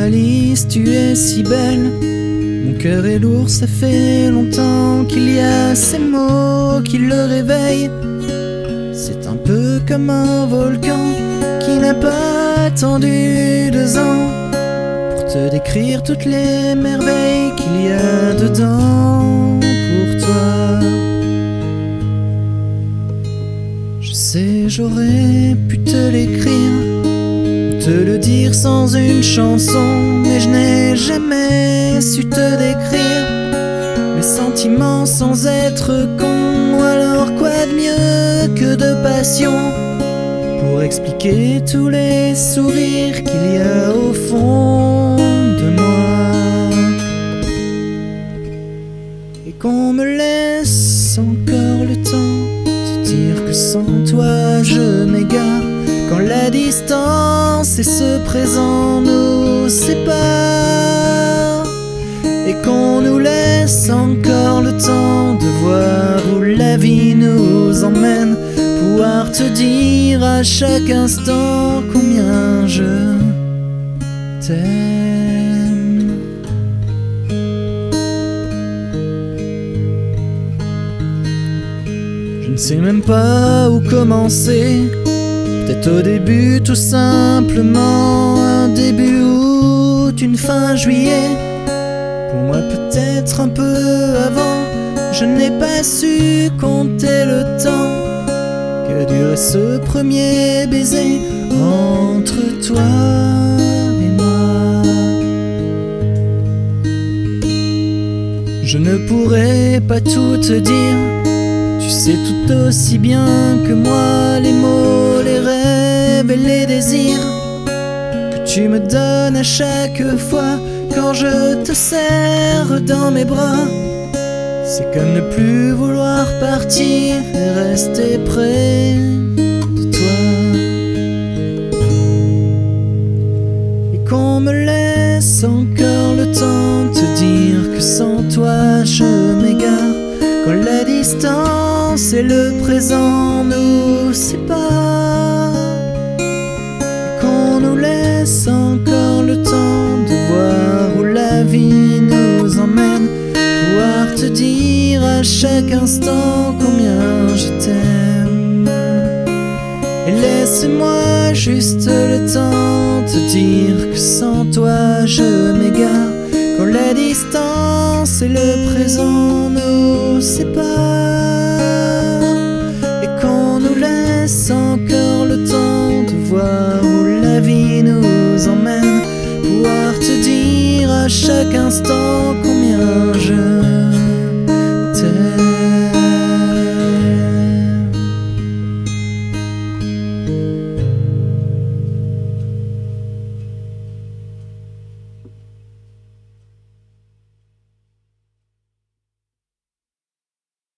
Alice, tu es si belle. Mon cœur est lourd, ça fait longtemps qu'il y a ces mots qui le réveillent. C'est un peu comme un volcan qui n'a pas attendu 2 ans pour te décrire toutes les merveilles qu'il y a dedans pour toi. Je sais, j'aurais pu te l'écrire, te le dire sans une chanson, mais je n'ai jamais su te décrire mes sentiments sans être con. Alors quoi de mieux que de passion pour expliquer tous les sourires qu'il y a au fond de moi, et qu'on me laisse encore le temps de dire que sans toi je m'égare, quand la distance et ce présent nous séparent, et qu'on nous laisse encore le temps de voir où la vie nous emmène, pouvoir te dire à chaque instant combien je t'aime. Je ne sais même pas où commencer. Peut-être au début, tout simplement un début août, une fin juillet. Pour moi peut-être un peu avant. Je n'ai pas su compter le temps qu'a duré ce premier baiser entre toi et moi. Je ne pourrais pas tout te dire, tu sais tout aussi bien que moi les mots, les rêves et les désirs que tu me donnes à chaque fois quand je te serre dans mes bras. C'est comme ne plus vouloir partir et rester près de toi, et qu'on me laisse encore le temps de te dire que sans toi je m'égare, quand la distance et le présent nous séparent, et qu'on nous laisse encore le temps de voir où la vie nous emmène, pouvoir te dire à chaque instant combien je t'aime. Et laisse-moi juste le temps de te dire que sans toi je m'égare, quand la distance et le présent nous séparent, et qu'on nous laisse encore le temps de voir où la vie nous emmène, pouvoir te dire à chaque instant combien je